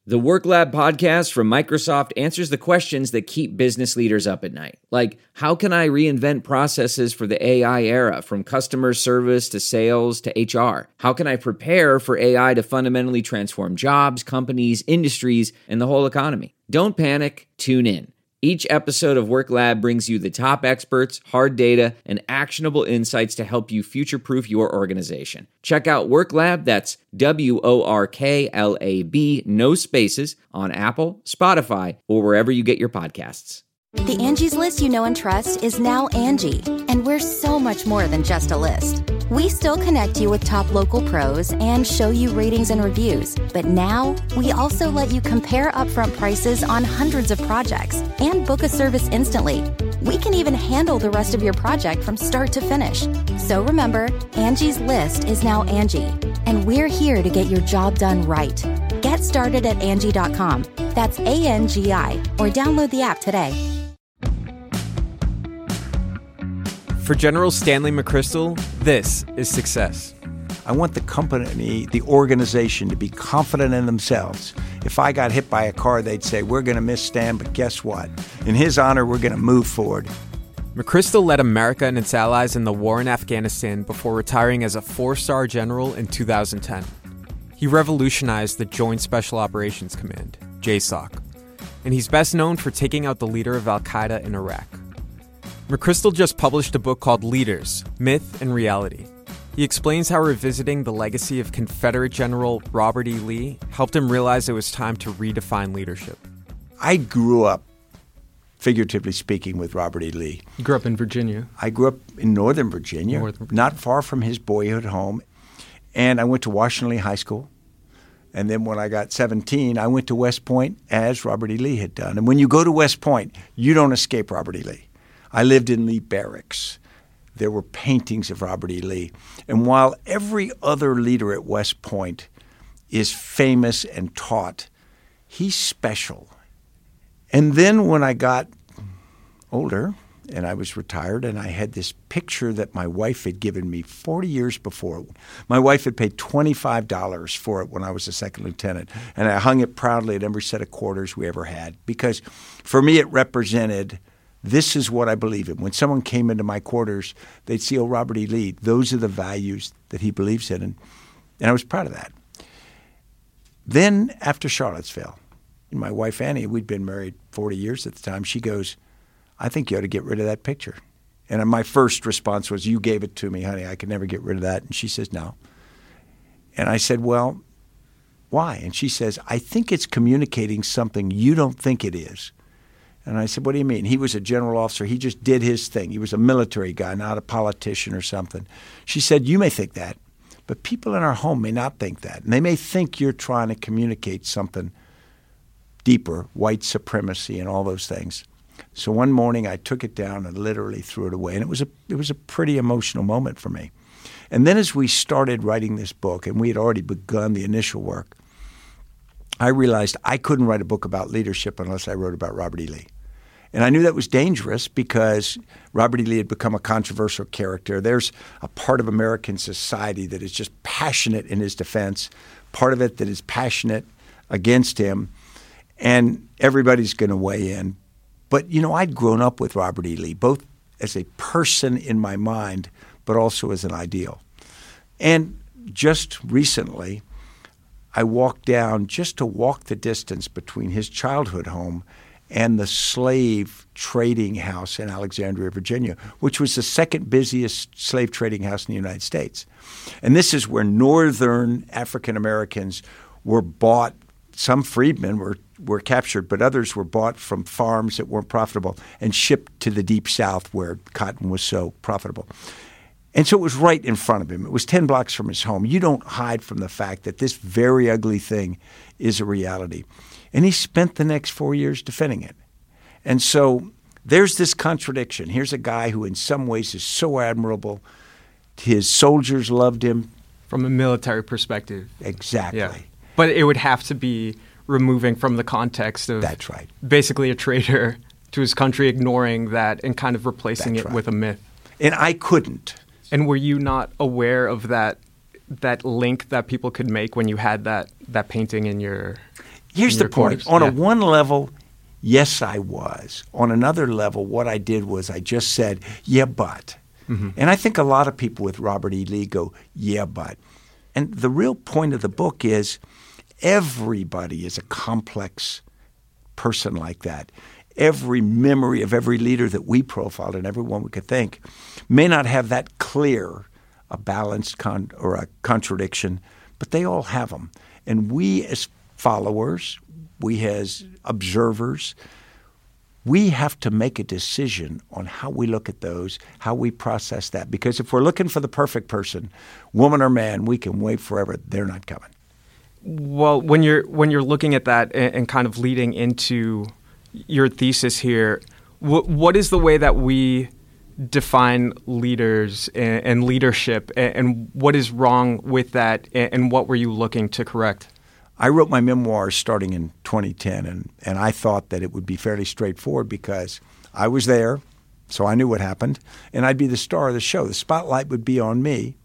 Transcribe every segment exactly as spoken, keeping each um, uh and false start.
The Work Lab podcast from Microsoft answers the questions that keep business leaders up at night. Like, how can I reinvent processes for the A I era, from customer service to sales to H R? How can I prepare for A I to fundamentally transform jobs, companies, industries, and the whole economy? Don't panic, tune in. Each episode of Work Lab brings you the top experts, hard data, and actionable insights to help you future-proof your organization. Check out Work Lab, that's W O R K L A B, no spaces, on Apple, Spotify, or wherever you get your podcasts. The Angie's List you know and trust is now Angie, and we're so much more than just a list. We still connect you with top local pros and show you ratings and reviews, but now we also let you compare upfront prices on hundreds of projects and book a service instantly. We can even handle the rest of your project from start to finish. So remember, Angie's List is now Angie, and we're here to get your job done right. Get started at Angie dot com. That's A N G I, or download the app today. For General Stanley McChrystal, this is success. I want the company, the organization, to be confident in themselves. If I got hit by a car, they'd say, we're going to miss Stan, but guess what? In his honor, we're going to move forward. McChrystal led America and its allies in the war in Afghanistan before retiring as a four-star general in two thousand ten. He revolutionized the Joint Special Operations Command, J SOC, and he's best known for taking out the leader of al-Qaeda in Iraq. McChrystal just published a book called Leaders, Myth and Reality. He explains how revisiting the legacy of Confederate General Robert E. Lee helped him realize it was time to redefine leadership. I grew up, figuratively speaking, with Robert E. Lee. You grew up in Virginia. I grew up in Northern Virginia, Northern Virginia, not far from his boyhood home. And I went to Washington Lee High School. And then when I got seventeen, I went to West Point as Robert E. Lee had done. And when you go to West Point, you don't escape Robert E. Lee. I lived in Lee Barracks. There were paintings of Robert E. Lee. And while every other leader at West Point is famous and taught, he's special. And then when I got older and I was retired and I had this picture that my wife had given me forty years before. My wife had paid twenty-five dollars for it when I was a second lieutenant. And I hung it proudly at every set of quarters we ever had because for me it represented – this is what I believe in. When someone came into my quarters, they'd see, oh, Robert E. Lee, those are the values that he believes in. And, and I was proud of that. Then after Charlottesville, my wife Annie, we'd been married forty years at the time, she goes, I think you ought to get rid of that picture. And my first response was, you gave it to me, honey. I could never get rid of that. And she says, no. And I said, well, why? And she says, I think it's communicating something you don't think it is. And I said, what do you mean? He was a general officer. He just did his thing. He was a military guy, not a politician or something. She said, you may think that, but people in our home may not think that. And they may think you're trying to communicate something deeper, white supremacy and all those things. So one morning I took it down and literally threw it away. And it was a it was a pretty emotional moment for me. And then as we started writing this book, and we had already begun the initial work, I realized I couldn't write a book about leadership unless I wrote about Robert E. Lee. And I knew that was dangerous because Robert E. Lee had become a controversial character. There's a part of American society that is just passionate in his defense, part of it that is passionate against him, and everybody's going to weigh in. But, you know, I'd grown up with Robert E. Lee, both as a person in my mind, but also as an ideal. And just recently, I walked down just to walk the distance between his childhood home and the slave trading house in Alexandria, Virginia, which was the second busiest slave trading house in the United States. And this is where northern African Americans were bought. Some freedmen were, were captured, but others were bought from farms that weren't profitable and shipped to the deep south where cotton was so profitable. And so it was right in front of him. It was ten blocks from his home. You don't hide from the fact that this very ugly thing is a reality. And he spent the next four years defending it. And so there's this contradiction. Here's a guy who in some ways is so admirable. His soldiers loved him. From a military perspective. Exactly. Yeah. But it would have to be removing from the context of That's right. basically a traitor to his country, ignoring that and kind of replacing That's it right. with a myth. And I couldn't. And were you not aware of that that link that people could make when you had that, that painting in your here's the point. Course. On yeah. a one level, yes, I was. On another level, what I did was I just said, yeah, but. Mm-hmm. And I think a lot of people with Robert E. Lee go, yeah, but. And the real point of the book is everybody is a complex person like that. Every memory of every leader that we profiled and everyone we could think may not have that clear a balanced con- or a contradiction, but they all have them. And we as followers, we as observers, we have to make a decision on how we look at those, how we process that. Because if we're looking for the perfect person, woman or man, we can wait forever. They're not coming. Well, when you're when you're looking at that and, and kind of leading into your thesis here, wh- what is the way that we define leaders and, and leadership, and, and what is wrong with that, and, and what were you looking to correct? I wrote my memoirs starting in twenty ten, and, and I thought that it would be fairly straightforward because I was there, so I knew what happened, and I'd be the star of the show. The spotlight would be on me.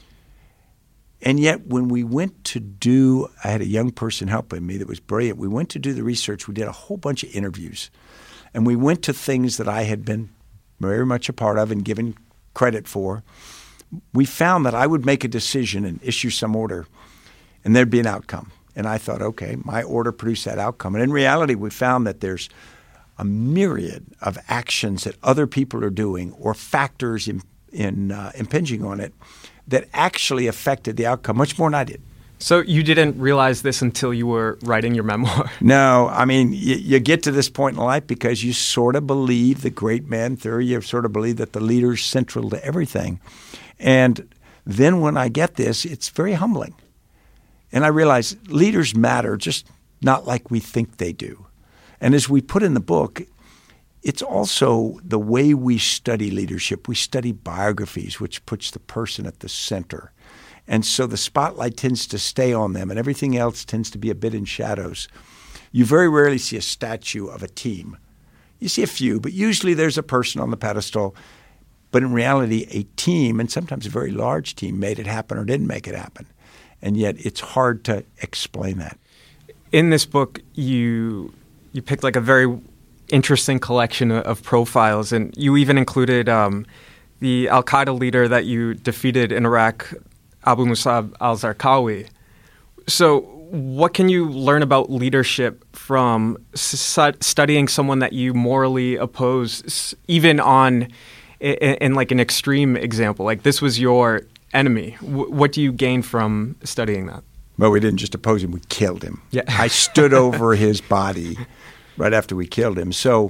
And yet when we went to do – I had a young person helping me that was brilliant. We went to do the research. We did a whole bunch of interviews, and we went to things that I had been very much a part of and given credit for. We found that I would make a decision and issue some order, and there'd be an outcome. And I thought, okay, my order produced that outcome. And in reality, we found that there's a myriad of actions that other people are doing or factors in, in uh, impinging on it that actually affected the outcome much more than I did. So you didn't realize this until you were writing your memoir? No. I mean, you, you get to this point in life because you sort of believe the great man theory. You sort of believe that the leader's central to everything. And then when I get this, it's very humbling. And I realize leaders matter, just not like we think they do. And as we put in the book, it's also the way we study leadership. We study biographies, which puts the person at the center. And so the spotlight tends to stay on them, and everything else tends to be a bit in shadows. You very rarely see a statue of a team. You see a few, but usually there's a person on the pedestal. But in reality, a team, and sometimes a very large team, made it happen or didn't make it happen. And yet it's hard to explain that. In this book, you you picked like a very interesting collection of profiles, and you even included um, the al-Qaeda leader that you defeated in Iraq, Abu Musab al-Zarqawi. So what can you learn about leadership from su- studying someone that you morally oppose, even on in, in like an extreme example? Like this was your enemy. W- what do you gain from studying that? Well, we didn't just oppose him, we killed him. Yeah. I stood over his body right after we killed him. So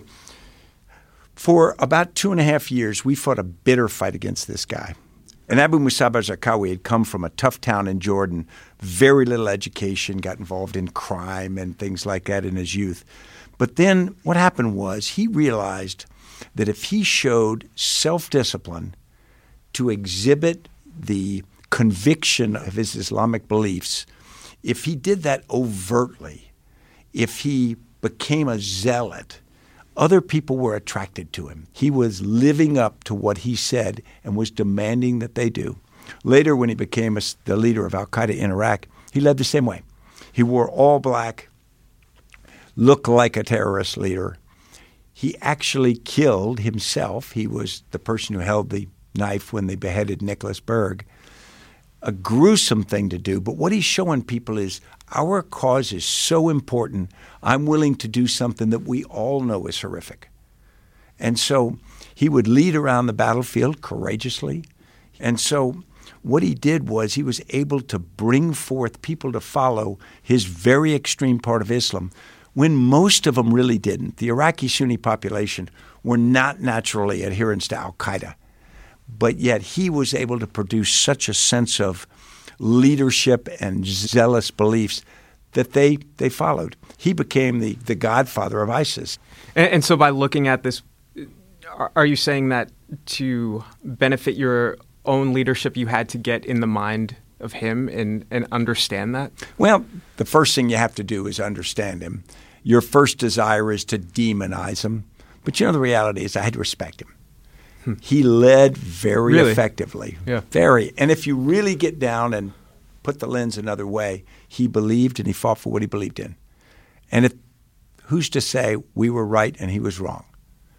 for about two and a half years, we fought a bitter fight against this guy. And Abu Musab al-Zarqawi had come from a tough town in Jordan, very little education, got involved in crime and things like that in his youth. But then what happened was he realized that if he showed self-discipline to exhibit the conviction of his Islamic beliefs, if he did that overtly, if he became a zealot, other people were attracted to him. He was living up to what he said and was demanding that they do. Later, when he became a, the leader of al-Qaeda in Iraq, he led the same way. He wore all black, looked like a terrorist leader. He actually killed himself. He was the person who held the knife when they beheaded Nicholas Berg. A gruesome thing to do, but what he's showing people is our cause is so important, I'm willing to do something that we all know is horrific. And so he would lead around the battlefield courageously. And so what he did was he was able to bring forth people to follow his very extreme part of Islam when most of them really didn't. The Iraqi Sunni population were not naturally adherents to al-Qaeda. But yet he was able to produce such a sense of leadership and zealous beliefs that they they followed. He became the, the godfather of ISIS. And, and so by looking at this, are you saying that to benefit your own leadership, you had to get in the mind of him and, and understand that? Well, the first thing you have to do is understand him. Your first desire is to demonize him. But you know, the reality is I had to respect him. He led very really? effectively. Yeah. Very. And if you really get down and put the lens another way, he believed and he fought for what he believed in. And it, who's to say we were right and he was wrong?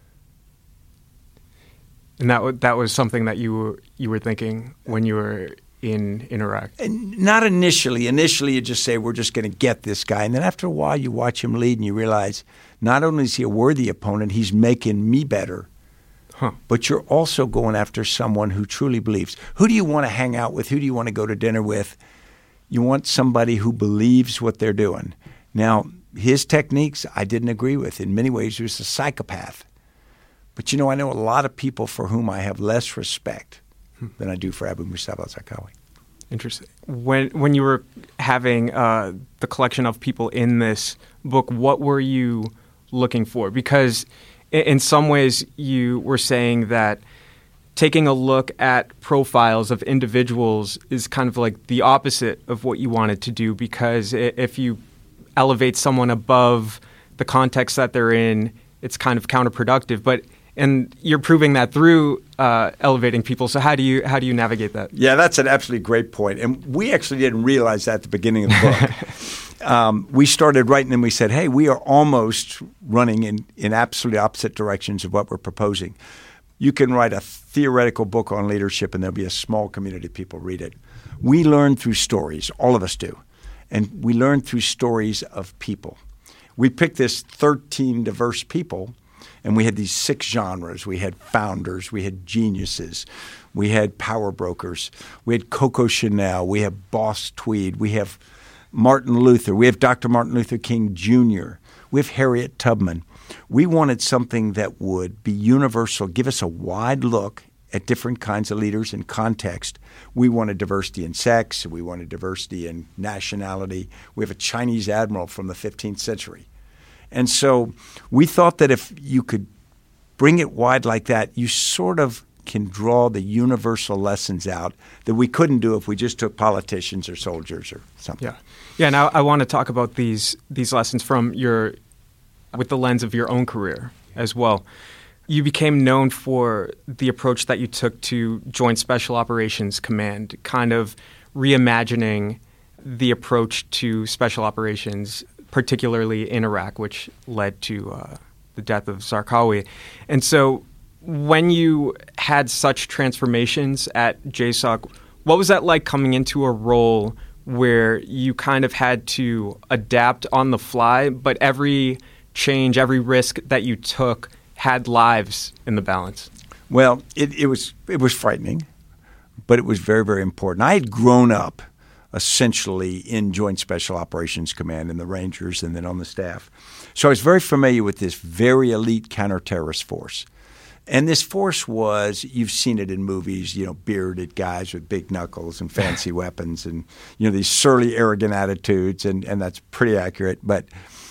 And that w- that was something that you were, you were thinking when you were in, in Iraq? And not initially. Initially, you just say, we're just going to get this guy. And then after a while, you watch him lead and you realize not only is he a worthy opponent, he's making me better. Huh. But you're also going after someone who truly believes. Who do you want to hang out with? Who do you want to go to dinner with? You want somebody who believes what they're doing. Now, his techniques I didn't agree with. In many ways, he was a psychopath. But, you know, I know a lot of people for whom I have less respect hmm. than I do for Abu Musab al-Zarqawi. Interesting. When when you were having uh, the collection of people in this book, what were you looking for? Because in, in some ways you were saying that taking a look at profiles of individuals is kind of like the opposite of what you wanted to do, because if you elevate someone above the context that they're in, it's kind of counterproductive. But and you're proving that through uh, elevating people. So how do you how do you navigate that? Yeah, that's an absolutely great point. And we actually didn't realize that at the beginning of the book. um, we started writing and we said, hey, we are almost running in, in absolutely opposite directions of what we're proposing. You can write a theoretical book on leadership and there'll be a small community of people read it. We learn through stories. All of us do. And we learn through stories of people. We picked this thirteen diverse people, and we had these six genres. We had founders. We had geniuses. We had power brokers. We had Coco Chanel. We have Boss Tweed. We have Martin Luther. We have Doctor Martin Luther King Junior We have Harriet Tubman. We wanted something that would be universal, give us a wide look at different kinds of leaders and context. We wanted diversity in sex. We wanted diversity in nationality. We have a Chinese admiral from the fifteenth century. And so we thought that if you could bring it wide like that, you sort of can draw the universal lessons out that we couldn't do if we just took politicians or soldiers or something. Yeah. Yeah, now I want to talk about these these lessons from your with the lens of your own career as well. You became known for the approach that you took to Joint Special Operations Command, kind of reimagining the approach to special operations, particularly in Iraq, which led to uh, the death of Zarqawi. And so when you had such transformations at J SOC, what was that like coming into a role where you kind of had to adapt on the fly, but every change, every risk that you took had lives in the balance? Well, it, it was it was frightening, but it was very, very important. I had grown up essentially in Joint Special Operations Command in the Rangers and then on the staff. So I was very familiar with this very elite counterterrorist force. And this force was, you've seen it in movies, you know, bearded guys with big knuckles and fancy weapons and, you know, these surly, arrogant attitudes, and, and that's pretty accurate, but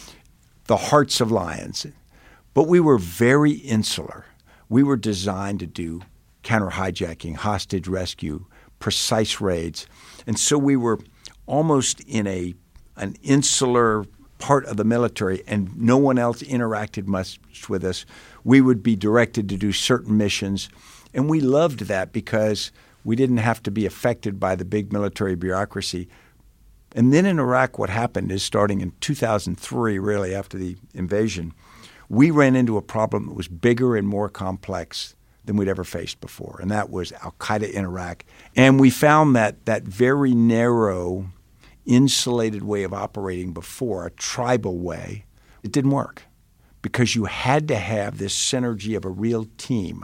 the hearts of lions. But we were very insular. We were designed to do counter-hijacking, hostage rescue, precise raids. And so we were almost in a an insular part of the military, and no one else interacted much with us. We would be directed to do certain missions, and we loved that because we didn't have to be affected by the big military bureaucracy. And then in Iraq, what happened is starting in two thousand three, really after the invasion, we ran into a problem that was bigger and more complex than we'd ever faced before, and that was al-Qaeda in Iraq. And we found that that very narrow, insulated way of operating before, a tribal way, it didn't work because you had to have this synergy of a real team.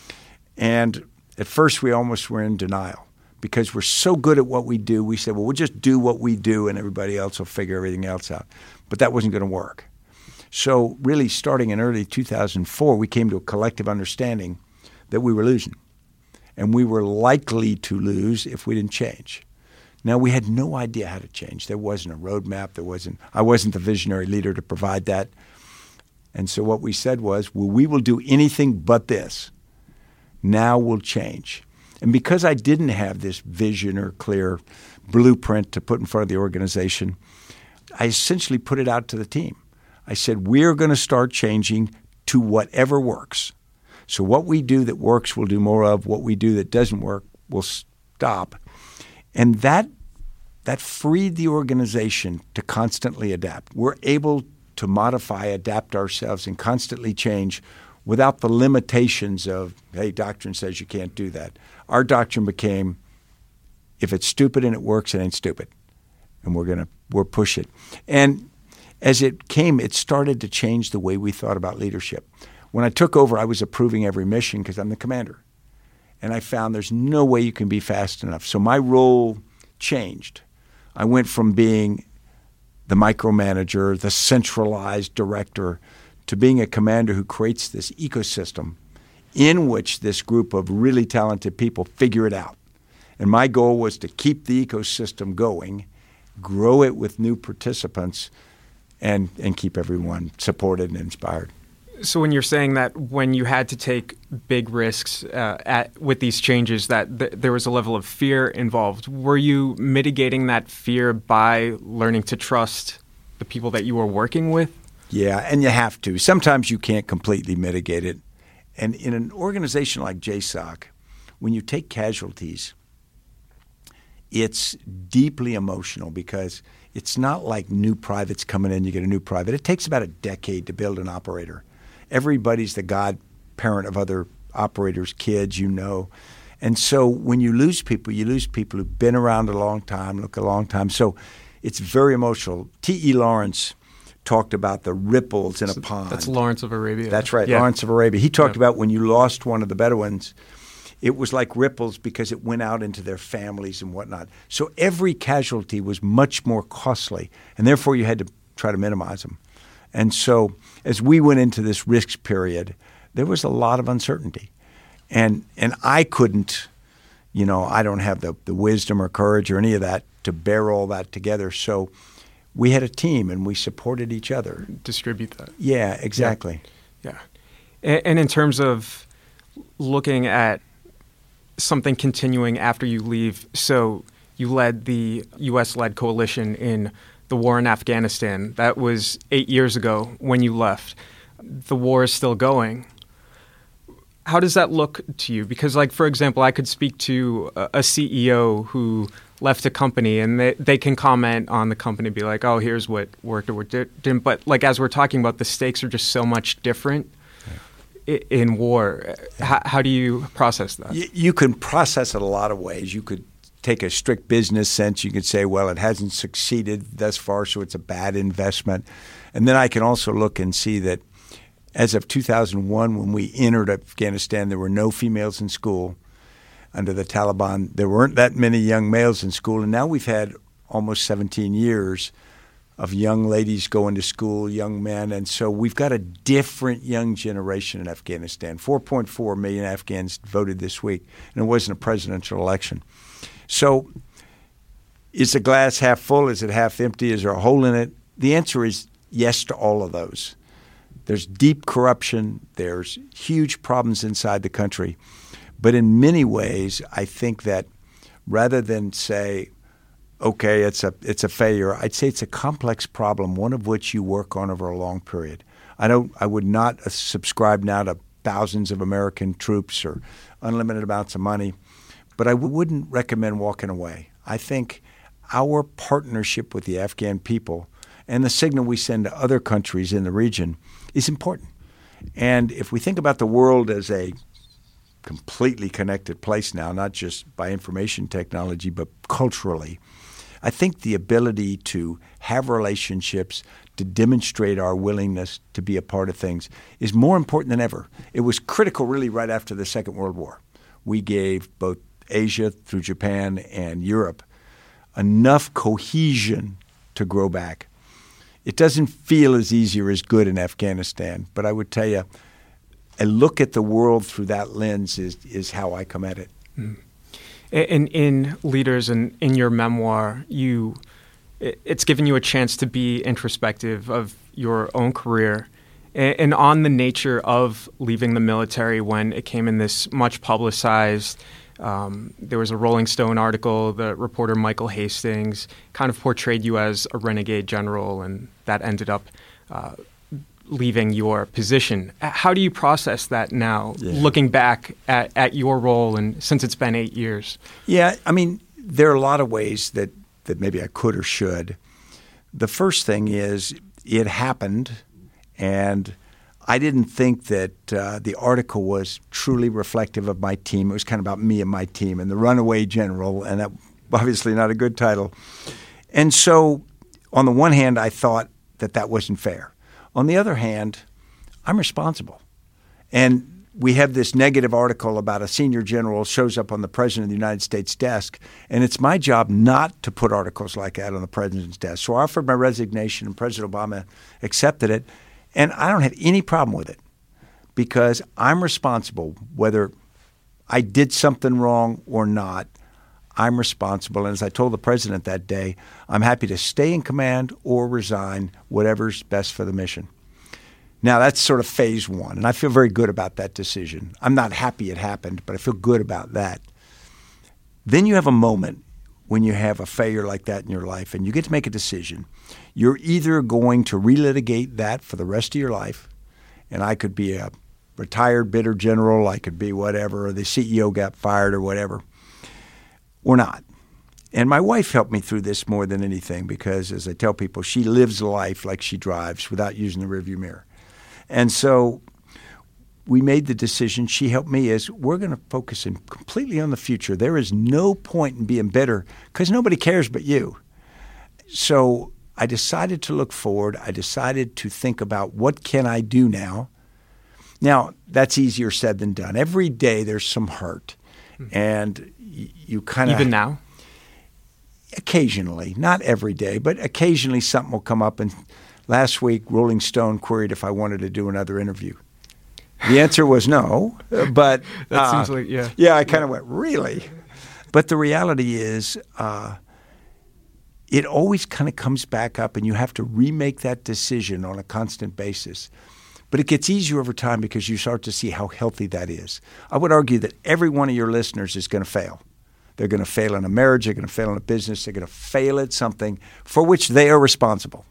And at first we almost were in denial because we're so good at what we do. We said, well, we'll just do what we do and everybody else will figure everything else out. But that wasn't going to work. So really starting in early two thousand four, we came to a collective understanding that we were losing. And we were likely to lose if we didn't change. Now, we had no idea how to change. There wasn't a roadmap. There wasn't. I wasn't the visionary leader to provide that. And so what we said was, well, we will do anything but this. Now we'll change. And because I didn't have this vision or clear blueprint to put in front of the organization, I essentially put it out to the team. I said, we're going to start changing to whatever works. So what we do that works, we'll do more of. What we do that doesn't work, we'll stop. And that that freed the organization to constantly adapt. We're able to modify, adapt ourselves, and constantly change without the limitations of, hey, doctrine says you can't do that. Our doctrine became, if it's stupid and it works, it ain't stupid. And we're going to we're push it. And as it came, it started to change the way we thought about leadership. When I took over, I was approving every mission because I'm the commander. And I found there's no way you can be fast enough. So my role changed. I went from being the micromanager, the centralized director, to being a commander who creates this ecosystem in which this group of really talented people figure it out. And my goal was to keep the ecosystem going, grow it with new participants, and, and keep everyone supported and inspired. So when you're saying that when you had to take big risks uh, at, with these changes, that th- there was a level of fear involved, were you mitigating that fear by learning to trust the people that you were working with? Yeah, and you have to. Sometimes you can't completely mitigate it. And in an organization like J SOC, when you take casualties, it's deeply emotional because it's not like new privates coming in, you get a new private. It takes about a decade to build an operator. Everybody's the godparent of other operators' kids, you know. And so when you lose people, you lose people who've been around a long time, look a long time. So it's very emotional. T E Lawrence talked about the ripples in a pond. That's Lawrence of Arabia. That's right, yeah. Lawrence of Arabia. He talked yeah. about when you lost one of the Bedouins, it was like ripples because it went out into their families and whatnot. So every casualty was much more costly, and therefore you had to try to minimize them. And so as we went into this risk period, there was a lot of uncertainty. And and I couldn't, you know, I don't have the, the wisdom or courage or any of that to bear all that together. So we had a team and we supported each other. Distribute that. Yeah, exactly. Yeah. yeah. And, and in terms of looking at something continuing after you leave, so you led the U S-led coalition in the war in Afghanistan. That was eight years ago when you left. The war is still going. How does that look to you? Because, like, for example, I could speak to a, a C E O who left a company and they, they can comment on the company and be like, oh, here's what worked or what didn't. But, like, as we're talking about, the stakes are just so much different yeah. in, in war. Yeah. How, how do you process that? You, you can process it a lot of ways. You could take a strict business sense. You could say, well, it hasn't succeeded thus far, so it's a bad investment. And then I can also look and see that as of two thousand one, when we entered Afghanistan, there were no females in school. Under the Taliban, there weren't that many young males in school. And now we've had almost seventeen years of young ladies going to school, young men. And so we've got a different young generation in Afghanistan. four point four million Afghans voted this week, and it wasn't a presidential election. So is the glass half full? Is it half empty? Is there a hole in it? The answer is yes to all of those. There's deep corruption. There's huge problems inside the country. But in many ways, I think that rather than say, okay, it's a it's a failure, I'd say it's a complex problem, one of which you work on over a long period. I don't. I would not subscribe now to thousands of American troops or unlimited amounts of money. But I wouldn't recommend walking away. I think our partnership with the Afghan people and the signal we send to other countries in the region is important. And if we think about the world as a completely connected place now, not just by information technology, but culturally, I think the ability to have relationships, to demonstrate our willingness to be a part of things is more important than ever. It was critical really right after the Second World War. We gave both Asia through Japan and Europe enough cohesion to grow back. It doesn't feel as easy or as good in Afghanistan, but I would tell you, a look at the world through that lens is is how I come at it. Mm. In, in Leaders and in your memoir, you it's given you a chance to be introspective of your own career and, and on the nature of leaving the military when it came in this much publicized. Um, there was a Rolling Stone article, the reporter Michael Hastings kind of portrayed you as a renegade general, and that ended up uh, leaving your position. How do you process that now, yeah. looking back at, at your role and since it's been eight years? Yeah, I mean, there are a lot of ways that, that maybe I could or should. The first thing is it happened, and I didn't think that uh, the article was truly reflective of my team. It was kind of about me and my team and the runaway general, and that obviously not a good title. And so on the one hand, I thought that that wasn't fair. On the other hand, I'm responsible. And we have this negative article about a senior general shows up on the President of the United States desk, and it's my job not to put articles like that on the President's desk. So I offered my resignation, and President Obama accepted it, and I don't have any problem with it because I'm responsible whether I did something wrong or not. I'm responsible, and as I told the President that day, I'm happy to stay in command or resign, whatever's best for the mission. Now, that's sort of phase one, and I feel very good about that decision. I'm not happy it happened, but I feel good about that. Then you have a moment when you have a failure like that in your life, and you get to make a decision. You're either going to relitigate that for the rest of your life, and I could be a retired bitter general, I could be whatever, or the C E O got fired or whatever, or not. And my wife helped me through this more than anything because, as I tell people, she lives life like she drives without using the rearview mirror. And so we made the decision, she helped me, is we're going to focus in completely on the future. There is no point in being bitter because nobody cares but you. So I decided to look forward. I decided to think about what can I do now. Now, that's easier said than done. Every day there's some hurt. Mm-hmm. And y- you kind of – Even now? Occasionally. Not every day, but occasionally something will come up. And last week, Rolling Stone queried if I wanted to do another interview. The answer was no, but that uh, seems like yeah. Yeah, I kind of went, really? But the reality is, uh, it always kind of comes back up, and you have to remake that decision on a constant basis. But it gets easier over time because you start to see how healthy that is. I would argue that every one of your listeners is going to fail. They're going to fail in a marriage. They're going to fail in a business. They're going to fail at something for which they are responsible.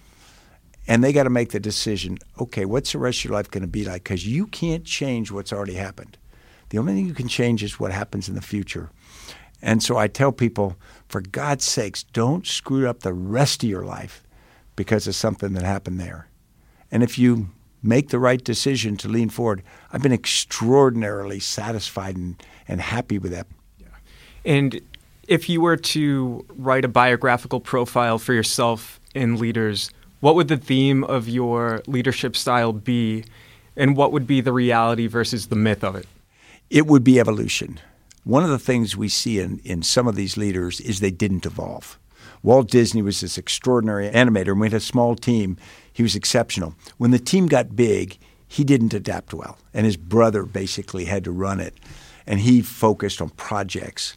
And they got to make the decision, okay, what's the rest of your life going to be like? Because you can't change what's already happened. The only thing you can change is what happens in the future. And so I tell people, for God's sakes, don't screw up the rest of your life because of something that happened there. And if you make the right decision to lean forward, I've been extraordinarily satisfied and, and happy with that. Yeah. And if you were to write a biographical profile for yourself in leaders, what would the theme of your leadership style be, and what would be the reality versus the myth of it? It would be evolution. One of the things we see in, in some of these leaders is they didn't evolve. Walt Disney was this extraordinary animator, and we had a small team. He was exceptional. When the team got big, he didn't adapt well, and his brother basically had to run it, and he focused on projects.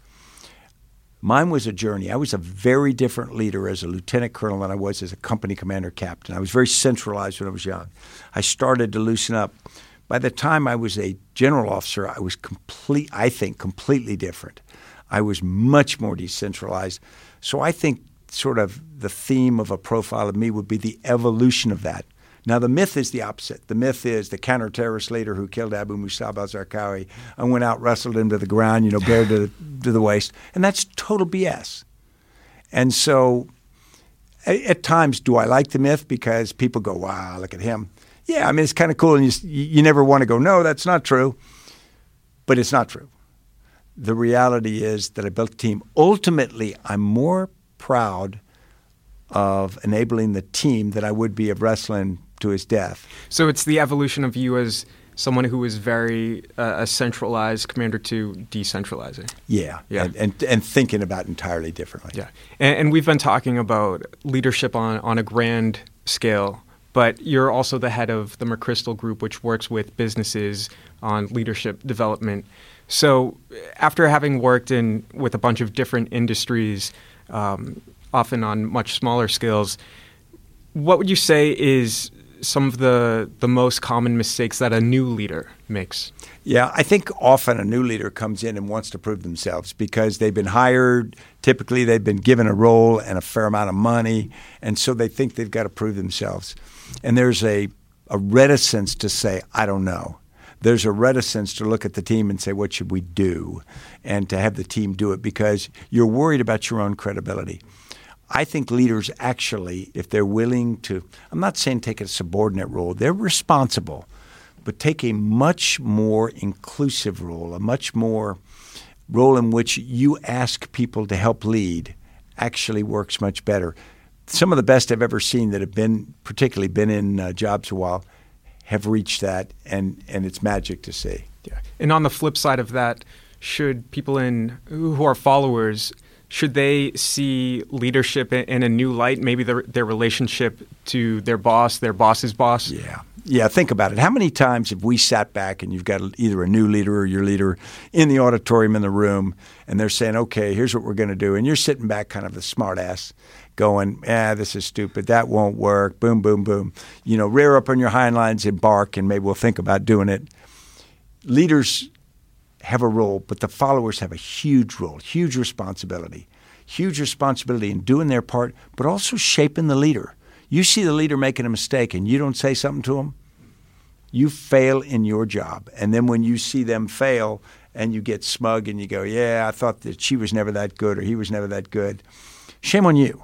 Mine was a journey. I was a very different leader as a lieutenant colonel than I was as a company commander captain. I was very centralized when I was young. I started to loosen up. By the time I was a general officer, I was complete. I think completely different. I was much more decentralized. So I think sort of the theme of a profile of me would be the evolution of that. Now, the myth is the opposite. The myth is the counter-terrorist leader who killed Abu Musab al-Zarqawi and went out, wrestled him to the ground, you know, bared to, to the waist. And that's total B S. And so at, at times, do I like the myth because people go, wow, look at him. Yeah, I mean, it's kind of cool, and you, you never want to go, no, that's not true. But it's not true. The reality is that I built a team. Ultimately, I'm more proud of enabling the team than I would be of wrestling to his death. So it's the evolution of you as someone who is very uh, a centralized commander to decentralizing. Yeah, yeah. And, and and thinking about it entirely differently. Yeah, and, and we've been talking about leadership on, on a grand scale, but you're also the head of the McChrystal Group, which works with businesses on leadership development. So after having worked in with a bunch of different industries, um, often on much smaller scales, what would you say is some of the the most common mistakes that a new leader makes? Yeah, I think often a new leader comes in and wants to prove themselves because they've been hired. Typically, they've been given a role and a fair amount of money, and so they think they've got to prove themselves. And there's a, a reticence to say, I don't know. There's a reticence to look at the team and say, what should we do? And to have the team do it because you're worried about your own credibility. I think leaders actually, if they're willing to, I'm not saying take a subordinate role, they're responsible, but take a much more inclusive role, a much more role in which you ask people to help lead actually works much better. Some of the best I've ever seen that have been, particularly been in uh, jobs a while, have reached that, and, and it's magic to see. Yeah. And on the flip side of that, should people in who are followers, should they see leadership in, in a new light, maybe their, their relationship to their boss, their boss's boss? Yeah. Yeah, think about it. How many times have we sat back and you've got either a new leader or your leader in the auditorium in the room, and they're saying, okay, here's what we're going to do. And you're sitting back kind of the smart ass going, ah, this is stupid. That won't work. Boom, boom, boom. You know, rear up on your hind lines and bark, and maybe we'll think about doing it. Leaders have a role, but the followers have a huge role, huge responsibility, huge responsibility in doing their part, but also shaping the leader. You see the leader making a mistake and you don't say something to them, you fail in your job. And then when you see them fail and you get smug and you go, yeah, I thought that she was never that good or he was never that good, shame on you,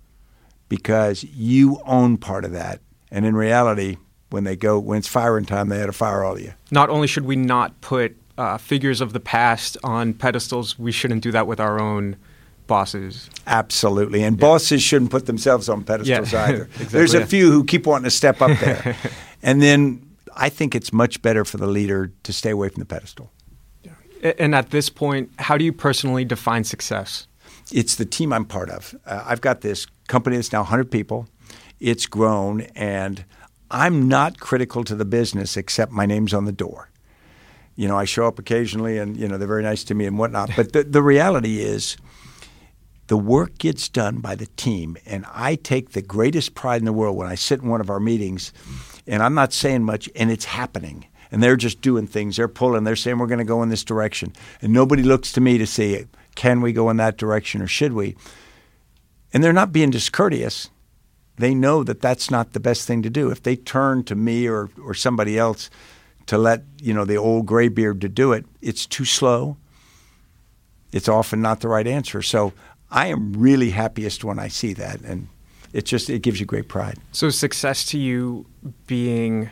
because you own part of that. And in reality, when they go, when it's firing time, they had to fire all of you. Not only should we not put uh, figures of the past on pedestals, we shouldn't do that with our own bosses. Absolutely. And yeah. bosses shouldn't put themselves on pedestals yeah. either. Exactly, There's a yeah. few who keep wanting to step up there. And then I think it's much better for the leader to stay away from the pedestal. Yeah. And at this point, how do you personally define success? It's the team I'm part of. Uh, I've got this company that's now one hundred people. It's grown, and I'm not critical to the business except my name's on the door. You know, I show up occasionally and, you know, they're very nice to me and whatnot. But the, the reality is the work gets done by the team. And I take the greatest pride in the world when I sit in one of our meetings and I'm not saying much and it's happening. And they're just doing things. They're pulling. They're saying we're going to go in this direction. And nobody looks to me to say, can we go in that direction or should we? And they're not being discourteous. They know that that's not the best thing to do. If they turn to me or, or somebody else to let, you know, the old graybeard to do it, it's too slow. It's often not the right answer. So I am really happiest when I see that, and it just it gives you great pride. So success to you being,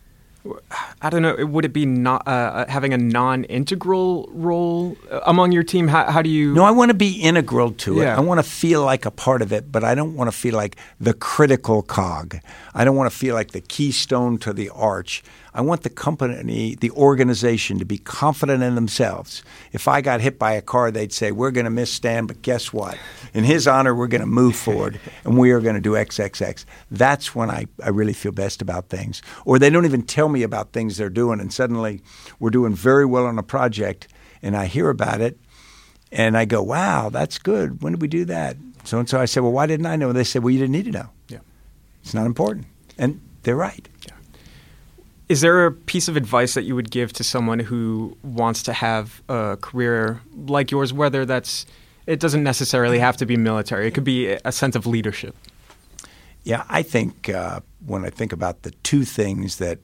I don't know, would it be not uh, having a non-integral role among your team? How, how do you? No, I want to be integral to it. Yeah. I want to feel like a part of it, but I don't want to feel like the critical cog. I don't want to feel like the keystone to the arch. I want the company, the organization to be confident in themselves. If I got hit by a car, they'd say, we're going to miss Stan, but guess what? In his honor, we're going to move forward, and we are going to do X X X. That's when I, I really feel best about things. Or they don't even tell me about things they're doing, and suddenly we're doing very well on a project, and I hear about it, and I go, wow, that's good. When did we do that? So and so I said, well, why didn't I know? They said, well, you didn't need to know. Yeah. It's not important. And they're right. Yeah. Is there a piece of advice that you would give to someone who wants to have a career like yours, whether that's, it doesn't necessarily have to be military. It could be a sense of leadership. Yeah, I think uh, when I think about the two things that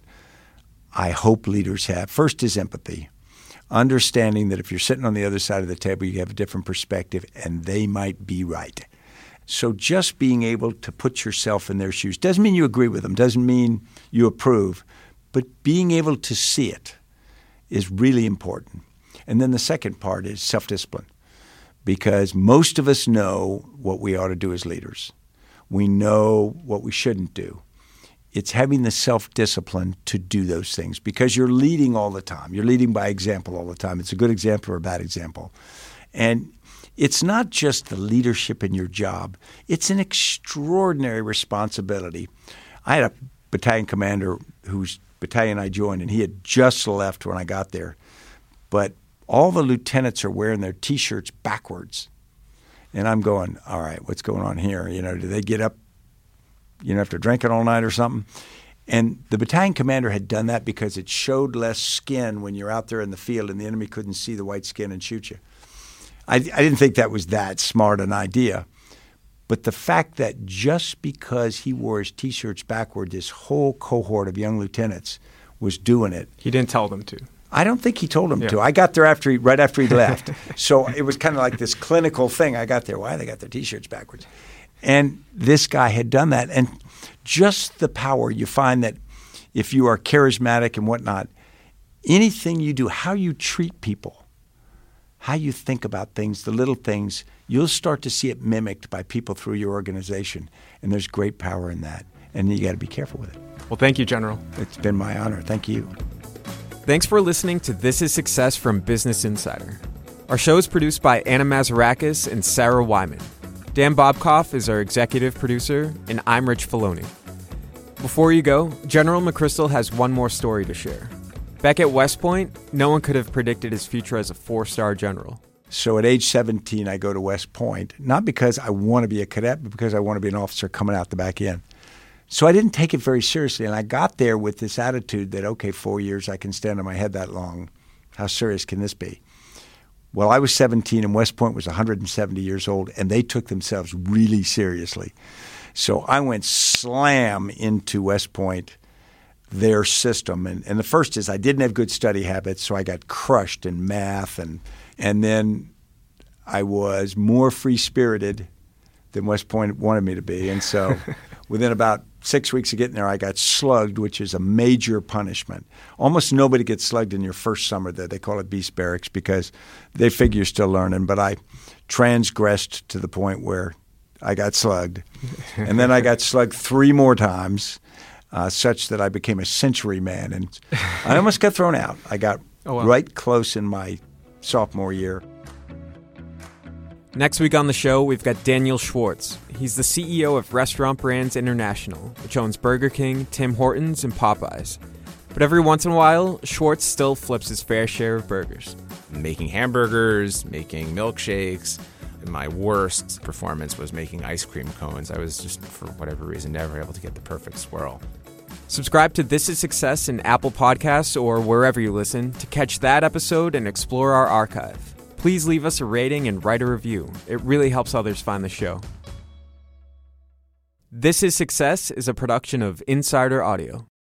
I hope leaders have, first is empathy. Understanding that if you're sitting on the other side of the table, you have a different perspective and they might be right. So just being able to put yourself in their shoes doesn't mean you agree with them, doesn't mean you approve, but being able to see it is really important. And then the second part is self-discipline, because most of us know what we ought to do as leaders. We know what we shouldn't do. It's having the self-discipline to do those things, because you're leading all the time. You're leading by example all the time. It's a good example or a bad example. And it's not just the leadership in your job. It's an extraordinary responsibility. I had a battalion commander whose battalion I joined, and he had just left when I got there. But all the lieutenants are wearing their T-shirts backwards. And I'm going, all right, what's going on here? You know, do they get up, you know, after drinking all night or something? And the battalion commander had done that because it showed less skin when you're out there in the field and the enemy couldn't see the white skin and shoot you. I, I didn't think that was that smart an idea. But the fact that just because he wore his T-shirts backward, this whole cohort of young lieutenants was doing it. He didn't tell them to. I don't think he told him yeah. to. I got there after he, right after he left. So it was kind of like this clinical thing. I got there. Why they got their T-shirts backwards? And this guy had done that. And just the power, you find that if you are charismatic and whatnot, anything you do, how you treat people, how you think about things, the little things, you'll start to see it mimicked by people through your organization. And there's great power in that. And you got to be careful with it. Well, thank you, General. It's been my honor. Thank you. Thanks for listening to This is Success from Business Insider. Our show is produced by Anna Mazarakis and Sarah Wyman. Dan Bobkoff is our executive producer, and I'm Rich Filoni. Before you go, General McChrystal has one more story to share. Back at West Point, no one could have predicted his future as a four-star general. So at age seventeen, I go to West Point, not because I want to be a cadet, but because I want to be an officer coming out the back end. So I didn't take it very seriously, and I got there with this attitude that, okay, four years, I can stand on my head that long. How serious can this be? Well, I was seventeen, and West Point was one hundred seventy years old, and they took themselves really seriously. So I went slam into West Point, their system. And, and the first is I didn't have good study habits, so I got crushed in math. And, and then I was more free-spirited than West Point wanted me to be. And so within about six weeks of getting there, I got slugged, which is a major punishment. Almost nobody gets slugged in your first summer there. They call it beast barracks because they figure you're still learning. But I transgressed to the point where I got slugged. And then I got slugged three more times, uh, such that I became a century man. And I almost got thrown out. I got oh, wow. right close in my sophomore year. Next week on the show, we've got Daniel Schwartz. He's the C E O of Restaurant Brands International, which owns Burger King, Tim Hortons, and Popeyes. But every once in a while, Schwartz still flips his fair share of burgers. Making hamburgers, making milkshakes. My worst performance was making ice cream cones. I was just, for whatever reason, never able to get the perfect swirl. Subscribe to This is Success in Apple Podcasts or wherever you listen to catch that episode and explore our archive. Please leave us a rating and write a review. It really helps others find the show. This is Success is a production of Insider Audio.